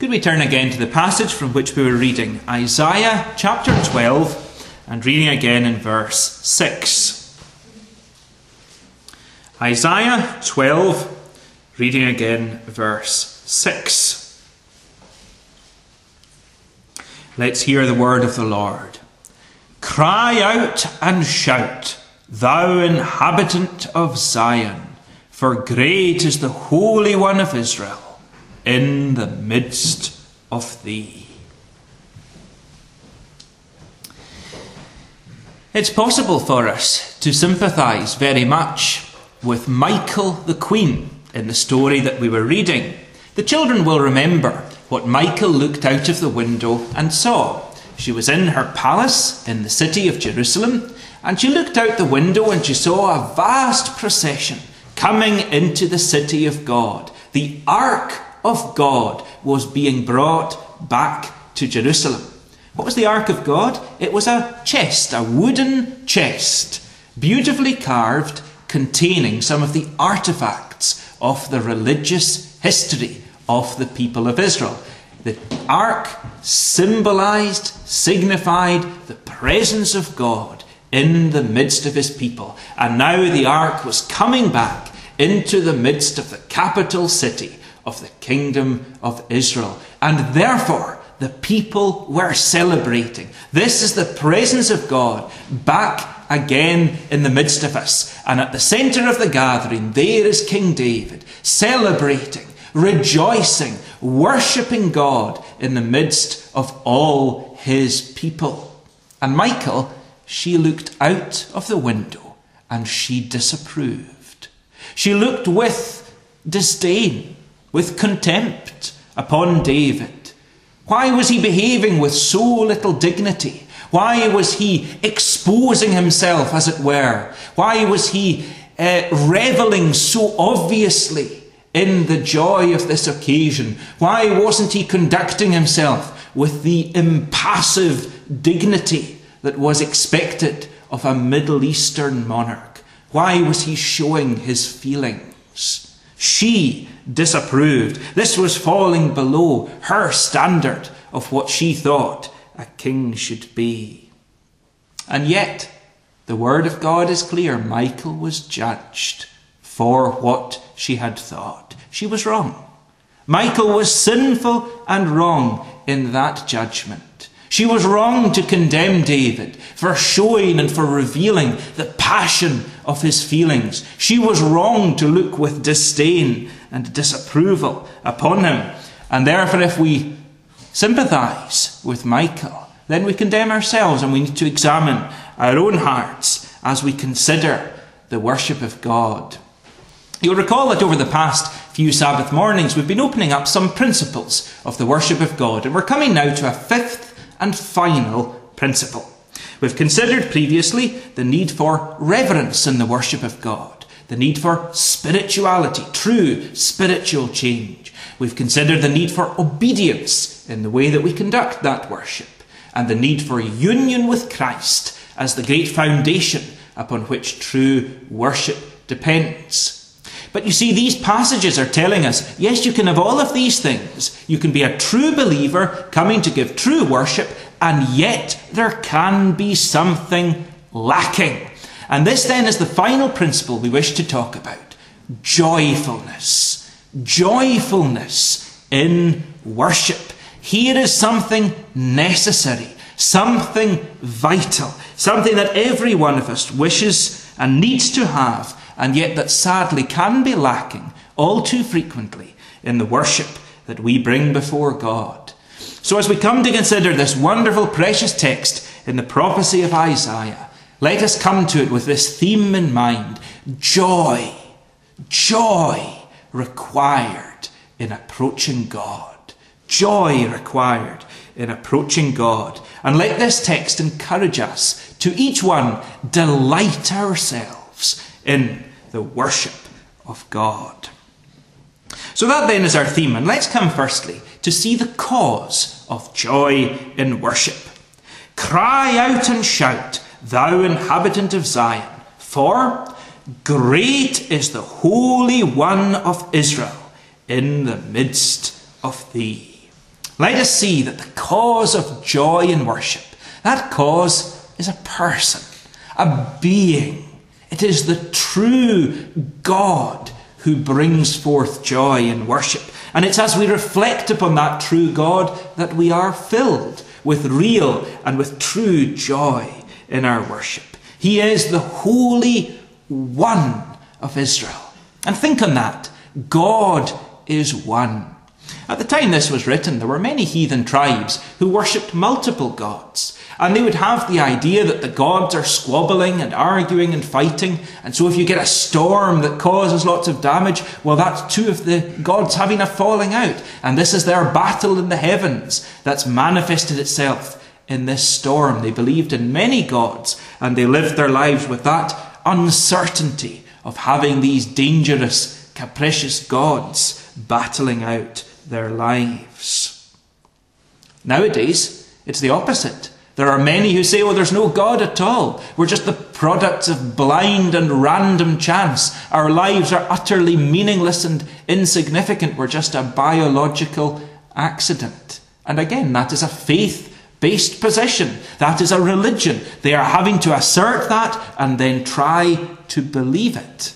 Could we turn again to the passage from which we were reading, Isaiah chapter 12, and reading again in verse 6. Isaiah 12, reading again verse 6. Let's hear the word of the Lord. Cry out and shout, thou inhabitant of Zion, for great is the Holy One of Israel in the midst of thee. It's possible for us to sympathise very much with Michal the Queen in the story that we were reading. The children will remember what Michal looked out of the window and saw. She was in her palace in the city of Jerusalem, and she looked out the window and she saw a vast procession coming into the city of God. The Ark of God was being brought back to Jerusalem. What was the Ark of God? It was a chest, a wooden chest, beautifully carved, containing some of the artifacts of the religious history of the people of Israel. The Ark symbolised, signified the presence of God in the midst of his people. And now the Ark was coming back into the midst of the capital city of the kingdom of Israel. And therefore, the people were celebrating. This is the presence of God back again in the midst of us. And at the centre of the gathering, there is King David, celebrating, rejoicing, worshipping God in the midst of all his people. And Michal, she looked out of the window and she disapproved. She looked with disdain, with contempt upon David. Why was he behaving with so little dignity? Why was he exposing himself, as it were? Why was he revelling so obviously in the joy of this occasion? Why wasn't he conducting himself with the impassive dignity that was expected of a Middle Eastern monarch? Why was he showing his feelings? She disapproved. This was falling below her standard of what she thought a king should be. And yet, the word of God is clear. Michal was judged for what she had thought. She was wrong. Michal was sinful and wrong in that judgment. She was wrong to condemn David for showing and for revealing the passion of his feelings. She was wrong to look with disdain and disapproval upon him. And therefore, if we sympathise with Michal, then we condemn ourselves, and we need to examine our own hearts as we consider the worship of God. You'll recall that over the past few Sabbath mornings, we've been opening up some principles of the worship of God, and we're coming now to a fifth and final principle. We've considered previously the need for reverence in the worship of God, the need for spirituality, true spiritual change. We've considered the need for obedience in the way that we conduct that worship, and the need for union with Christ as the great foundation upon which true worship depends. But you see, these passages are telling us, yes, you can have all of these things. You can be a true believer coming to give true worship, and yet there can be something lacking. And this then is the final principle we wish to talk about. Joyfulness. Joyfulness in worship. Here is something necessary, something vital, something that every one of us wishes and needs to have, and yet that sadly can be lacking all too frequently in the worship that we bring before God. So as we come to consider this wonderful, precious text in the prophecy of Isaiah, let us come to it with this theme in mind. Joy. Joy required in approaching God. Joy required in approaching God. And let this text encourage us to each one delight ourselves in the worship of God. So that then is our theme, and let's come firstly to see the cause of joy in worship. Cry out and shout, thou inhabitant of Zion, for great is the Holy One of Israel in the midst of thee. let us see that the cause of joy in worship, that cause is a person, a being. It is the true God who brings forth joy in worship. And it's as we reflect upon that true God that we are filled with real and with true joy in our worship. He is the Holy One of Israel. And think on that. God is one. At the time this was written, there were many heathen tribes who worshipped multiple gods. And they would have the idea that the gods are squabbling and arguing and fighting. And so if you get a storm that causes lots of damage, well, that's two of the gods having a falling out. And this is their battle in the heavens that's manifested itself in this storm. They believed in many gods, and they lived their lives with that uncertainty of having these dangerous, capricious gods battling out their lives. Nowadays, it's the opposite. There are many who say, oh, there's no God at all. We're just the products of blind and random chance. Our lives are utterly meaningless and insignificant. We're just a biological accident. And again, that is a faith-based position. That is a religion. They are having to assert that and then try to believe it.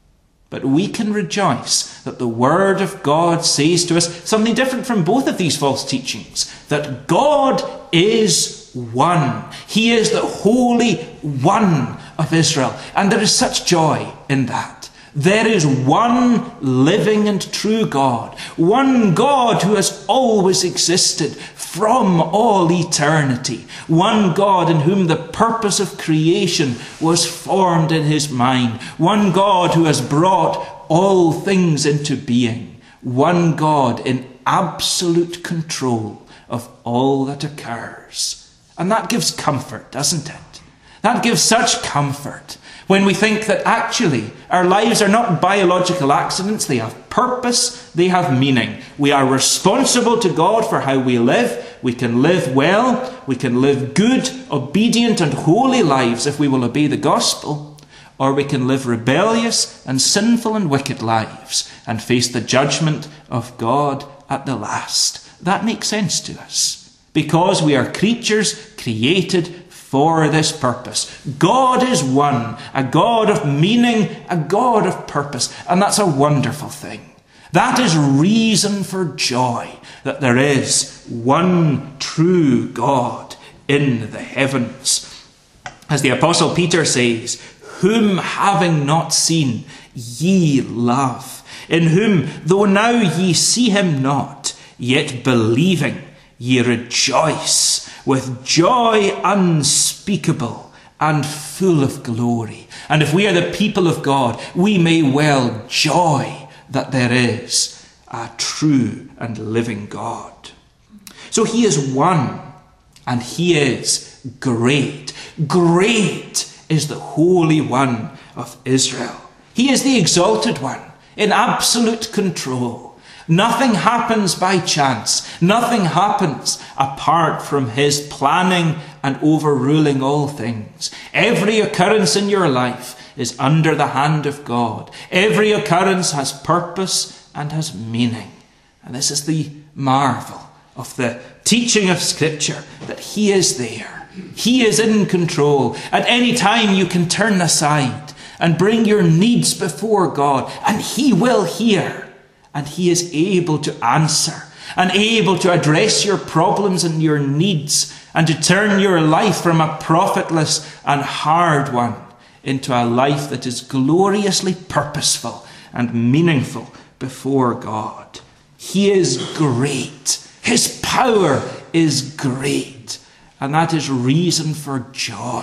But we can rejoice that the Word of God says to us something different from both of these false teachings, that God is one. He is the Holy One of Israel. And there is such joy in that. There is one living and true God. One God who has always existed from all eternity. One God in whom the purpose of creation was formed in his mind. One God who has brought all things into being. One God in absolute control of all that occurs. And that gives comfort, doesn't it? That gives such comfort when we think that actually our lives are not biological accidents. They have purpose, they have meaning. We are responsible to God for how we live. We can live well, we can live good, obedient and holy lives if we will obey the gospel. Or we can live rebellious and sinful and wicked lives and face the judgment of God at the last. That makes sense to us. Because we are creatures created for this purpose. God is one, a God of meaning, a God of purpose. And that's a wonderful thing. That is reason for joy, that there is one true God in the heavens. As the Apostle Peter says, whom having not seen, ye love, in whom, though now ye see him not, yet believing, ye rejoice with joy unspeakable and full of glory. And if we are the people of God, we may well joy that there is a true and living God. So he is one, and he is great. Great is the Holy One of Israel. He is the exalted one in absolute control. Nothing happens by chance. Nothing happens apart from his planning and overruling all things. Every occurrence in your life is under the hand of God. Every occurrence has purpose and has meaning. And this is the marvel of the teaching of Scripture, that he is there. He is in control. At any time you can turn aside and bring your needs before God, and he will hear. And he is able to answer and able to address your problems and your needs and to turn your life from a profitless and hard one into a life that is gloriously purposeful and meaningful before God. He is great. His power is great. And that is reason for joy.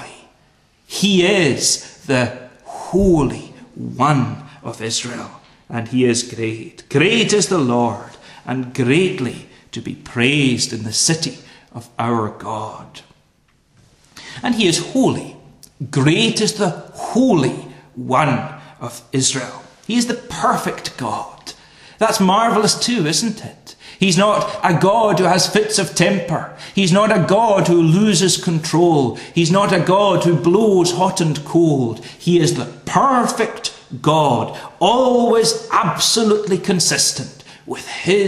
He is the Holy One of Israel. And he is great. Great is the Lord, and greatly to be praised in the city of our God. And he is holy. Great is the Holy One of Israel. He is the perfect God. That's marvelous too, isn't it? He's not a God who has fits of temper. He's not a God who loses control. He's not a God who blows hot and cold. He is the perfect God, always absolutely consistent with his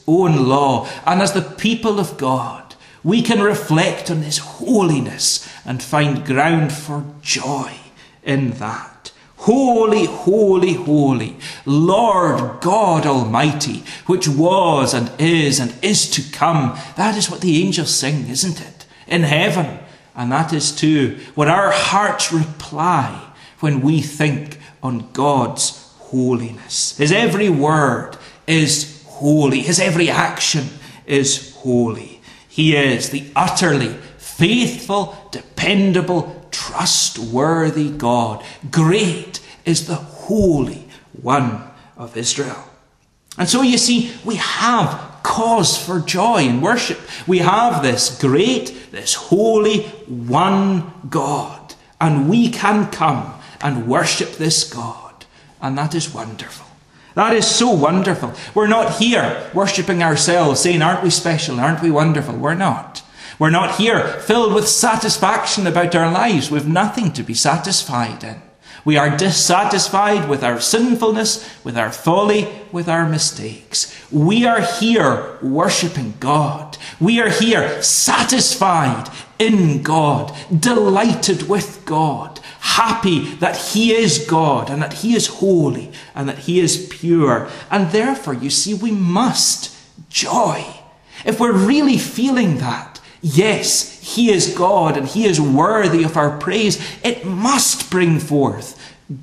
own law. And as the people of God, we can reflect on his holiness and find ground for joy in that. Holy, holy, holy, Lord God Almighty, which was and is to come. That is what the angels sing, isn't it? In heaven. And that is too what our hearts reply when we think on God's holiness. His every word is holy. His every action is holy. He is the utterly faithful, dependable, trustworthy God. Great is the Holy One of Israel. And so you see, we have cause for joy in worship. We have this great, this holy, one God. And we can come and worship this God. And that is wonderful. That is so wonderful. We're not here worshipping ourselves, saying, aren't we special? Aren't we wonderful? We're not. We're not here filled with satisfaction about our lives. We've nothing to be satisfied in. We are dissatisfied with our sinfulness, with our folly, with our mistakes. We are here worshipping God. We are here satisfied in God, delighted with God, happy that he is God and that he is holy and that he is pure. And therefore, you see, we must joy. If we're really feeling that, yes, he is God and he is worthy of our praise, it must bring forth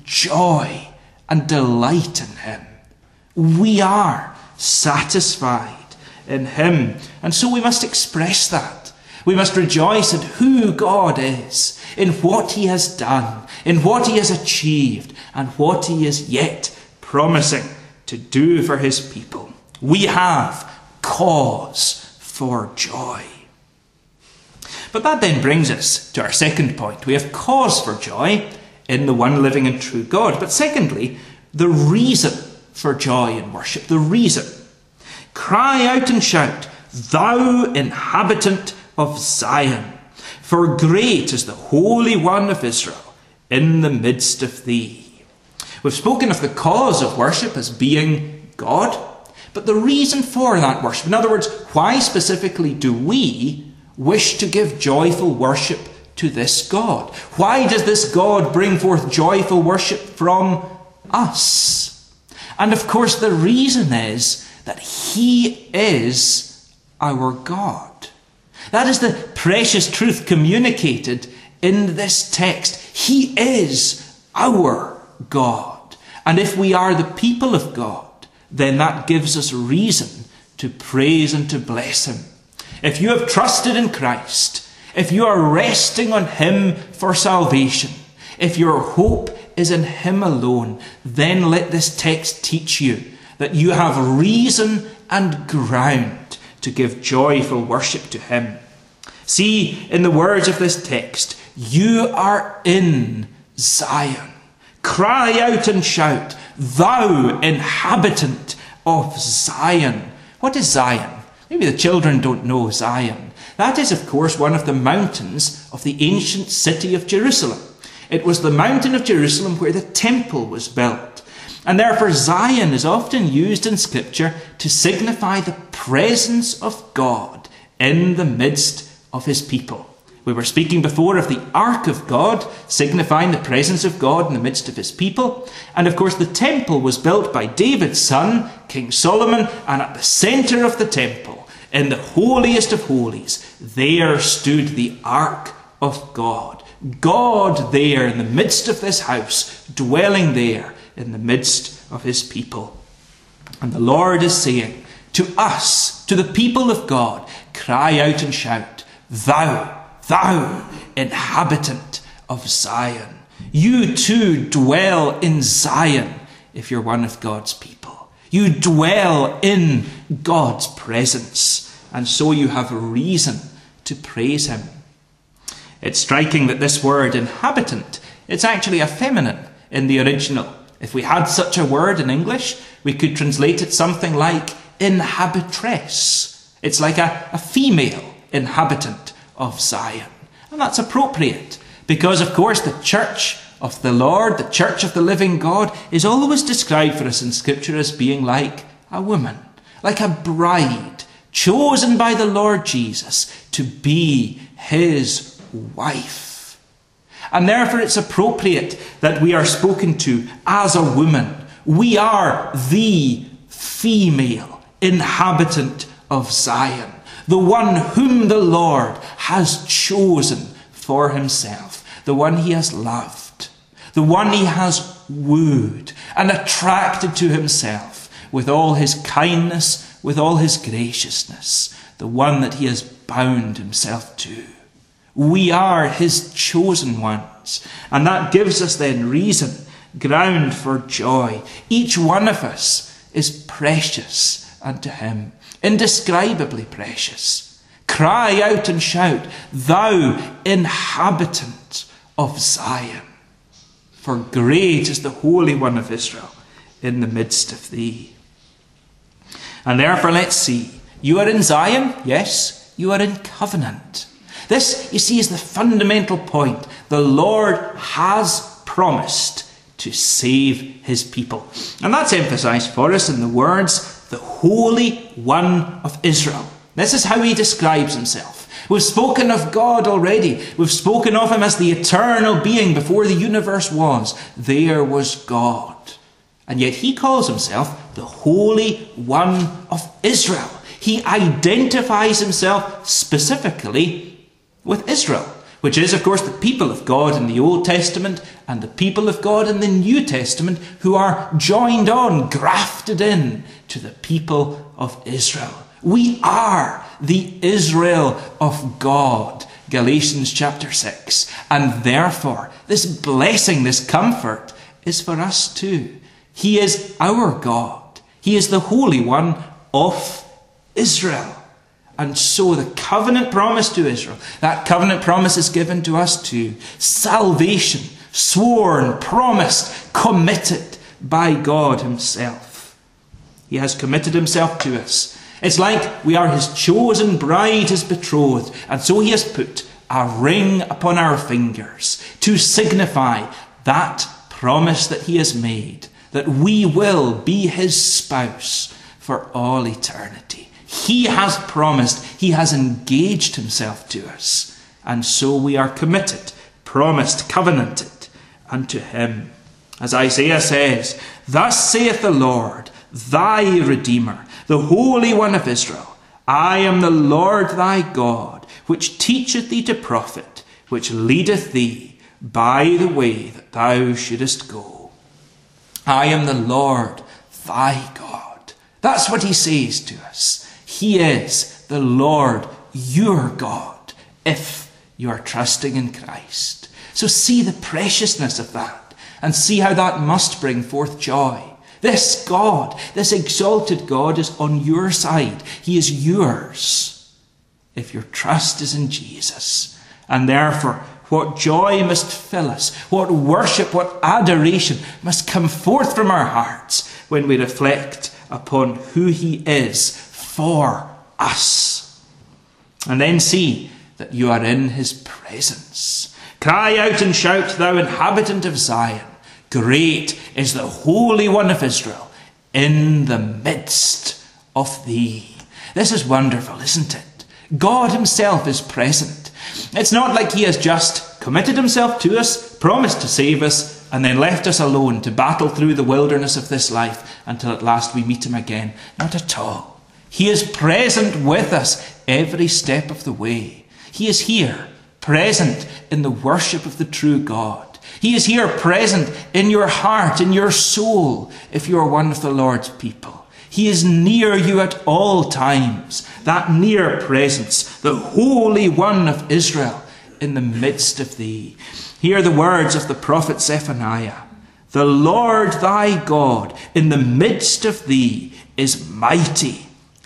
joy and delight in him. We are satisfied in him. And so we must express that. We must rejoice at who God is, in what he has done, in what he has achieved, and what he is yet promising to do for his people. We have cause for joy. But that then brings us to our second point. We have cause for joy in the one living and true God. But secondly, the reason for joy in worship. The reason. Cry out and shout, thou inhabitant of Zion, for great is the Holy One of Israel in the midst of thee. We've spoken of the cause of worship as being God, but the reason for that worship, in other words, why specifically do we wish to give joyful worship to this God? Why does this God bring forth joyful worship from us? And of course, the reason is that he is our God. That is the precious truth communicated in this text. He is our God. And if we are the people of God, then that gives us reason to praise and to bless him. If you have trusted in Christ, if you are resting on him for salvation, if your hope is in him alone, then let this text teach you that you have reason and ground to give joyful worship to him. See, in the words of this text, you are in Zion. Cry out and shout, thou inhabitant of Zion. What is Zion? Maybe the children don't know Zion. That is, of course, one of the mountains of the ancient city of Jerusalem. It was the mountain of Jerusalem where the temple was built. And therefore Zion is often used in Scripture to signify the presence of God in the midst of his people. We were speaking before of the Ark of God, signifying the presence of God in the midst of his people. And of course the temple was built by David's son, King Solomon, and at the centre of the temple, in the holiest of holies, there stood the Ark of God. God there in the midst of this house, dwelling there in the midst of his people. And the Lord is saying to us, to the people of God, cry out and shout, thou inhabitant of Zion. You too dwell in Zion if you're one of God's people. You dwell in God's presence, and so you have a reason to praise him. It's striking that this word inhabitant, it's actually a feminine in the original. If we had such a word in English, we could translate it something like inhabitress. It's like a female inhabitant of Zion. And that's appropriate because, of course, the church of the Lord, the church of the living God, is always described for us in Scripture as being like a woman. like a bride chosen by the Lord Jesus to be his wife. And therefore it's appropriate that we are spoken to as a woman. We are the female inhabitant of Zion, the one whom the Lord has chosen for himself, the one he has loved, the one he has wooed and attracted to himself with all his kindness, with all his graciousness, the one that he has bound himself to. We are his chosen ones, and that gives us then reason, ground for joy. Each one of us is precious unto him, indescribably precious. Cry out and shout, thou inhabitant of Zion, for great is the Holy One of Israel in the midst of thee. And therefore let's see, you are in Zion, yes, you are in covenant. This, you see, is the fundamental point. The Lord has promised to save his people. And that's emphasized for us in the words, the Holy One of Israel. This is how he describes himself. We've spoken of God already. We've spoken of him as the eternal being before the universe was. There was God. And yet he calls himself the Holy One of Israel. He identifies himself specifically with Israel, which is, of course, the people of God in the Old Testament and the people of God in the New Testament who are joined on, grafted in to the people of Israel. We are the Israel of God, Galatians chapter 6. And therefore, this blessing, this comfort is for us too. He is our God. He is the Holy One of Israel. And so the covenant promise to Israel, that covenant promise is given to us too. Salvation, sworn, promised, committed by God himself. He has committed himself to us. It's like we are his chosen bride, his betrothed. And so he has put a ring upon our fingers to signify that promise that he has made, that we will be his spouse for all eternity. He has promised, he has engaged himself to us. And so we are committed, promised, covenanted unto him. As Isaiah says, thus saith the Lord, thy Redeemer, the Holy One of Israel, I am the Lord thy God, which teacheth thee to profit, which leadeth thee by the way that thou shouldest go. I am the Lord thy God. That's what he says to us. He is the Lord your God, if you are trusting in Christ. So see the preciousness of that, and see how that must bring forth joy. This God, this exalted God, is on your side. He is yours, if your trust is in Jesus. And therefore, what joy must fill us, what worship, what adoration must come forth from our hearts when we reflect upon who he is for us. And then see that you are in his presence. Cry out and shout, thou inhabitant of Zion. Great is the Holy One of Israel in the midst of thee. This is wonderful, isn't it? God himself is present. It's not like he has just committed himself to us, promised to save us, and then left us alone to battle through the wilderness of this life until at last we meet him again. Not at all. He is present with us every step of the way. He is here, present in the worship of the true God. He is here, present in your heart, in your soul, if you are one of the Lord's people. He is near you at all times, that near presence, the Holy One of Israel in the midst of thee. Hear the words of the prophet Zephaniah. The Lord thy God in the midst of thee is mighty.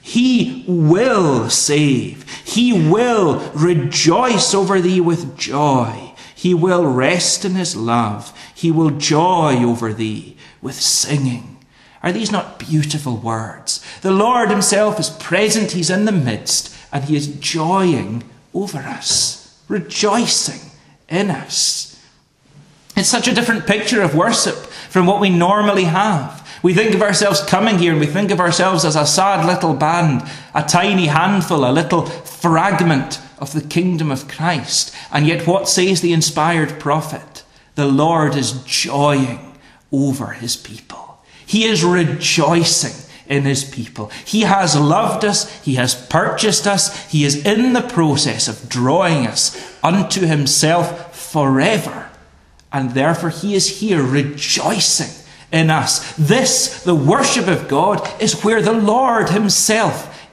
He will save. He will rejoice over thee with joy. He will rest in his love. He will joy over thee with singing. Are these not beautiful words? The Lord himself is present. He's in the midst, and he is joying over us, rejoicing in us. It's such a different picture of worship from what we normally have. We think of ourselves coming here and we think of ourselves as a sad little band, a tiny handful, a little fragment of the kingdom of Christ. And yet what says the inspired prophet? The Lord is joying over his people. He is rejoicing in his people. He has loved us. He has purchased us. He is in the process of drawing us unto himself forever. And therefore he is here rejoicing in us. This, the worship of God, is where the Lord himself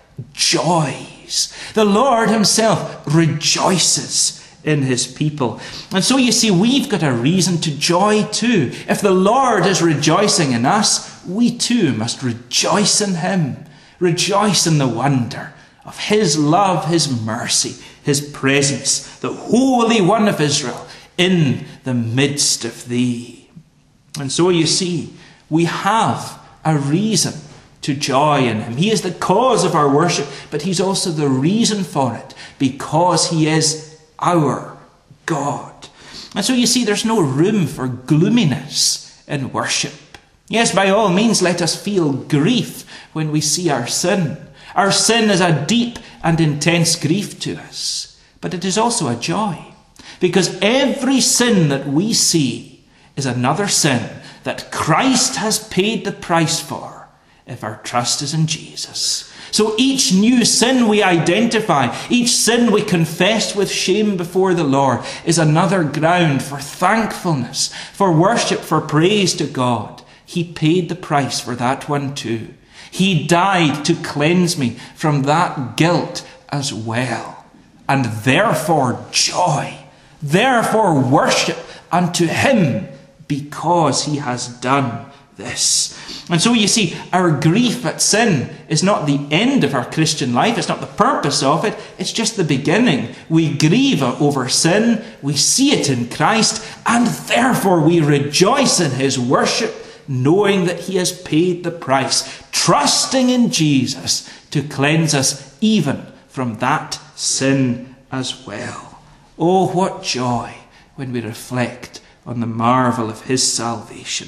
joys. The Lord himself rejoices in his people. And so you see, we've got a reason to joy too. If the Lord is rejoicing in us, we too must rejoice in him. Rejoice in the wonder of his love, his mercy, his presence, the Holy One of Israel in the midst of thee. And so you see, we have a reason to joy in him. He is the cause of our worship, but he's also the reason for it, because he is our God. And so you see, there's no room for gloominess in worship. Yes, by all means, let us feel grief when we see our sin. Our sin is a deep and intense grief to us, but it is also a joy, because every sin that we see is another sin that Christ has paid the price for if our trust is in Jesus. So each new sin we identify, each sin we confess with shame before the Lord, is another ground for thankfulness, for worship, for praise to God. He paid the price for that one too. He died to cleanse me from that guilt as well. And therefore joy, therefore worship unto him, because he has done this. And so you see, our grief at sin is not the end of our Christian life. It's not the purpose of it. It's just the beginning. We grieve over sin. We see it in Christ. And therefore we rejoice in his worship, knowing that he has paid the price, trusting in Jesus to cleanse us even from that sin as well. Oh, what joy when we reflect on the marvel of his salvation.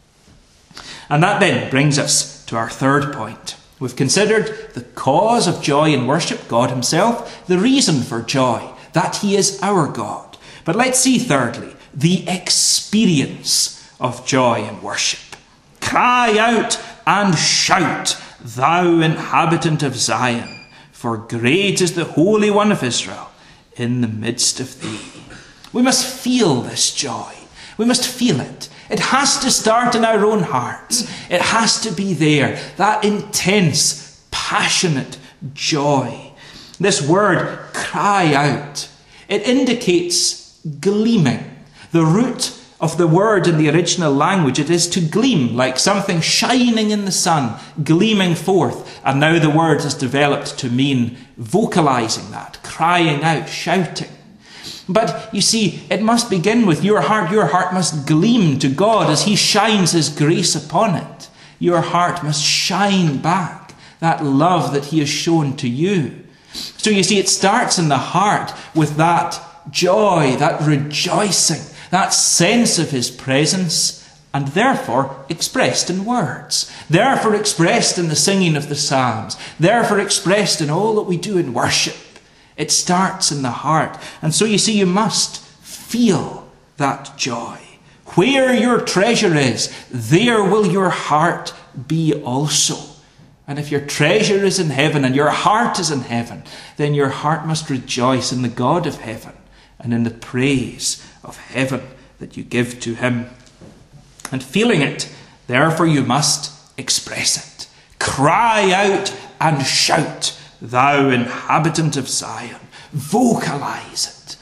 And that then brings us to our third point. We've considered the cause of joy in worship, God himself, the reason for joy, that he is our God. But let's see thirdly, the experience of joy in worship. Cry out and shout, thou inhabitant of Zion, for great is the Holy One of Israel in the midst of thee. We must feel this joy. We must feel it. It has to start in our own hearts. It has to be there, that intense, passionate joy. This word, cry out, it indicates gleaming. The root of the word in the original language, it is to gleam, like something shining in the sun, gleaming forth. And now the word has developed to mean vocalizing that, crying out, shouting. But you see, it must begin with your heart. Your heart must gleam to God as he shines his grace upon it. Your heart must shine back that love that he has shown to you. So you see, it starts in the heart with that joy, that rejoicing, that sense of his presence, and therefore expressed in words, therefore expressed in the singing of the Psalms, therefore expressed in all that we do in worship. It starts in the heart. And so you see, you must feel that joy. Where your treasure is, there will your heart be also. And if your treasure is in heaven and your heart is in heaven, then your heart must rejoice in the God of heaven and in the praise of heaven that you give to him. And feeling it, therefore you must express it. Cry out and shout, thou inhabitant of Zion. Vocalize it.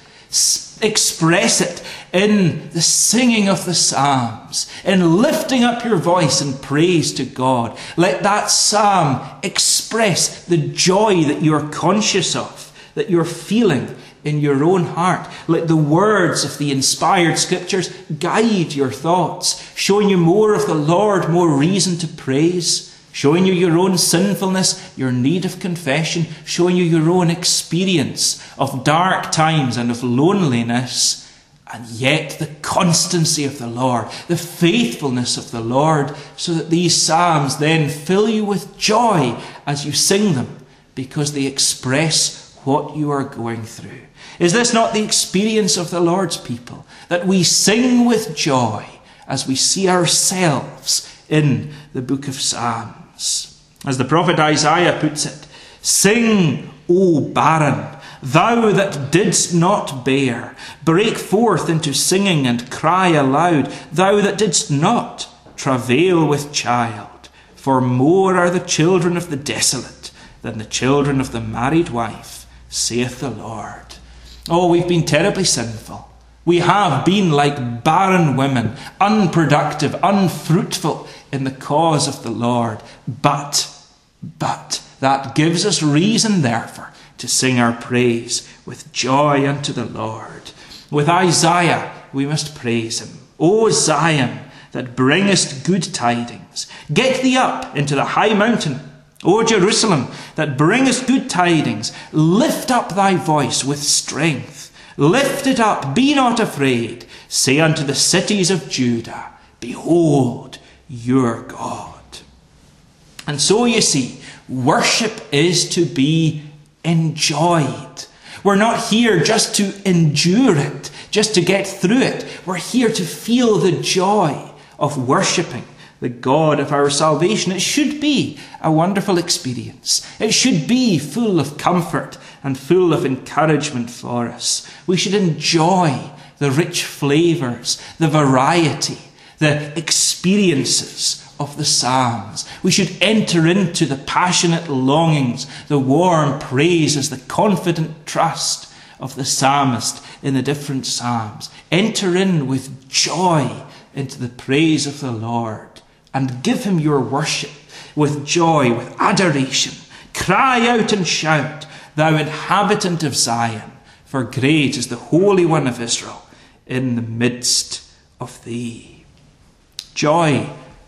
Express it in the singing of the Psalms, in lifting up your voice in praise to God. Let that psalm express the joy that you're conscious of, that you're feeling in your own heart. Let the words of the inspired scriptures guide your thoughts, showing you more of the Lord, more reason to praise, showing you your own sinfulness, your need of confession, showing you your own experience of dark times and of loneliness, and yet the constancy of the Lord, the faithfulness of the Lord, so that these psalms then fill you with joy as you sing them, because they express what you are going through. Is this not the experience of the Lord's people, that we sing with joy as we see ourselves in the book of Psalms? As the prophet Isaiah puts it, "Sing, O barren, thou that didst not bear. Break forth into singing and cry aloud, thou that didst not travail with child. For more are the children of the desolate than the children of the married wife, saith the Lord." Oh, we've been terribly sinful. We have been like barren women, unproductive, unfruitful in the cause of the Lord. But that gives us reason, therefore, to sing our praise with joy unto the Lord. With Isaiah, we must praise him. O Zion, that bringest good tidings, get thee up into the high mountain. O Jerusalem, that bringest good tidings, lift up thy voice with strength. Lift it up, be not afraid. Say unto the cities of Judah, behold your God. And so you see, worship is to be enjoyed. We're not here just to endure it, just to get through it. We're here to feel the joy of worshipping the God of our salvation. It should be a wonderful experience. It should be full of comfort and full of encouragement for us. We should enjoy the rich flavours, the variety, the experiences of the Psalms. We should enter into the passionate longings, the warm praises, the confident trust of the psalmist in the different Psalms. Enter in with joy into the praise of the Lord and give him your worship with joy, with adoration. Cry out and shout, thou inhabitant of Zion, for great is the Holy One of Israel in the midst of thee. Joy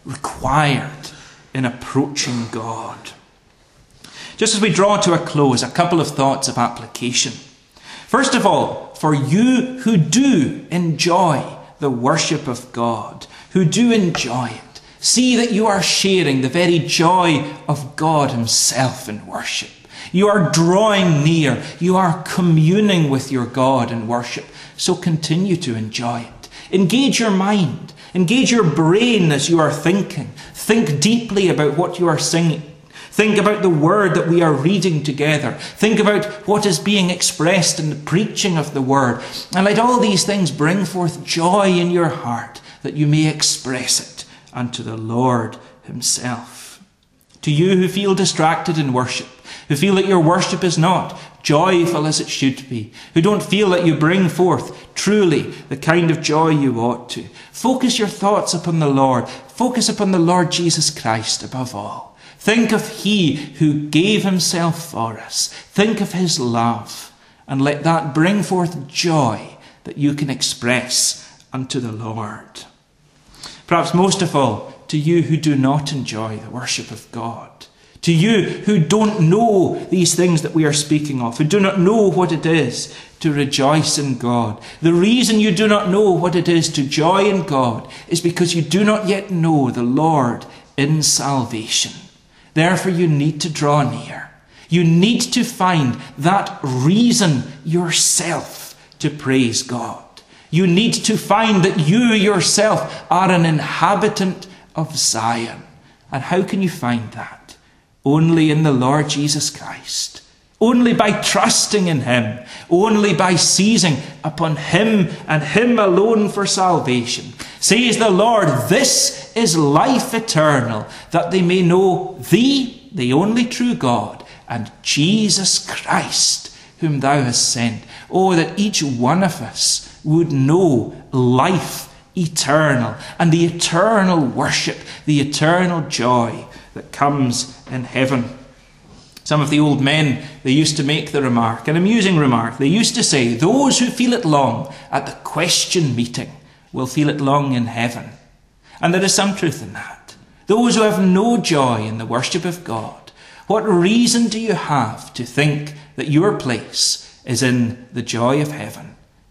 required in approaching God. Just as we draw to a close, a couple of thoughts of application. First of all, for you who do enjoy the worship of God, who do enjoy it, see that you are sharing the very joy of God himself in worship. You are drawing near. You are communing with your God in worship. So continue to enjoy it. Engage your mind. Engage your brain as you are thinking. Think deeply about what you are singing. Think about the word that we are reading together. Think about what is being expressed in the preaching of the word. And let all these things bring forth joy in your heart, that you may express it unto the Lord himself. To you who feel distracted in worship, who feel that your worship is not joyful as it should be, who don't feel that you bring forth truly the kind of joy you ought to, focus your thoughts upon the Lord. Focus upon the Lord Jesus Christ above all. Think of he who gave himself for us. Think of his love, and let that bring forth joy that you can express unto the Lord. Perhaps most of all, to you who do not enjoy the worship of God, to you who don't know these things that we are speaking of, who do not know what it is to rejoice in God. The reason you do not know what it is to joy in God is because you do not yet know the Lord in salvation. Therefore, you need to draw near. You need to find that reason yourself to praise God. You need to find that you yourself are an inhabitant of Zion. And how can you find that? Only in the Lord Jesus Christ. Only by trusting in him. Only by seizing upon him and him alone for salvation. Says the Lord, this is life eternal, that they may know thee, the only true God, and Jesus Christ, whom thou hast sent. Oh, that each one of us would know life eternal and the eternal worship, the eternal joy that comes in heaven. Some of the old men, they used to make the remark, an amusing remark. They used to say, those who feel it long at the question meeting will feel it long in heaven. And there is some truth in that. Those who have no joy in the worship of God, what reason do you have to think that your place is in the joy of heaven?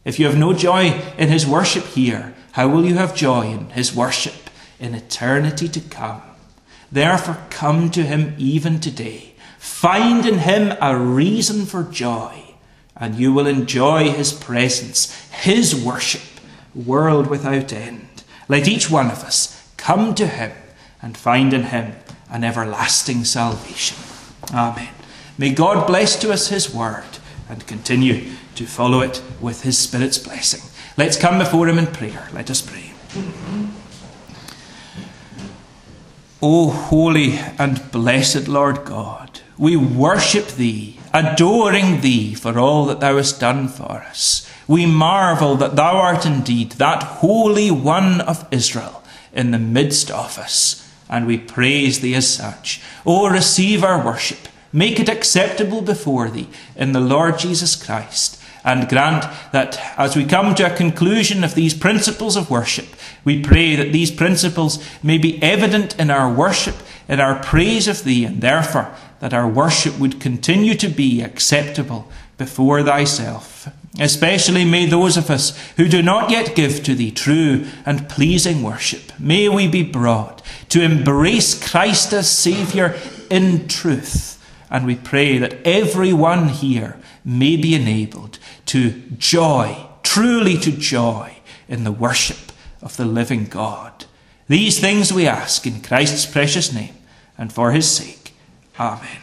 If you have no joy in his worship here, how will you have joy in his worship in eternity to come? Therefore, come to him even today. Find in him a reason for joy, and you will enjoy his presence, his worship, world without end. Let each one of us come to him and find in him an everlasting salvation. Amen. May God bless to us his word and continue to follow it with his Spirit's blessing. Let's come before him in prayer. Let us pray. O holy and blessed Lord God, we worship thee, adoring thee for all that thou hast done for us. We marvel that thou art indeed that Holy One of Israel in the midst of us, and we praise thee as such. O receive our worship, make it acceptable before thee in the Lord Jesus Christ, and grant that as we come to a conclusion of these principles of worship, we pray that these principles may be evident in our worship, in our praise of thee, and therefore that our worship would continue to be acceptable before thyself. Especially may those of us who do not yet give to thee true and pleasing worship, may we be brought to embrace Christ as Saviour in truth. And we pray that every one here may be enabled to joy, truly to joy, in the worship of the living God. These things we ask in Christ's precious name and for his sake. Amen.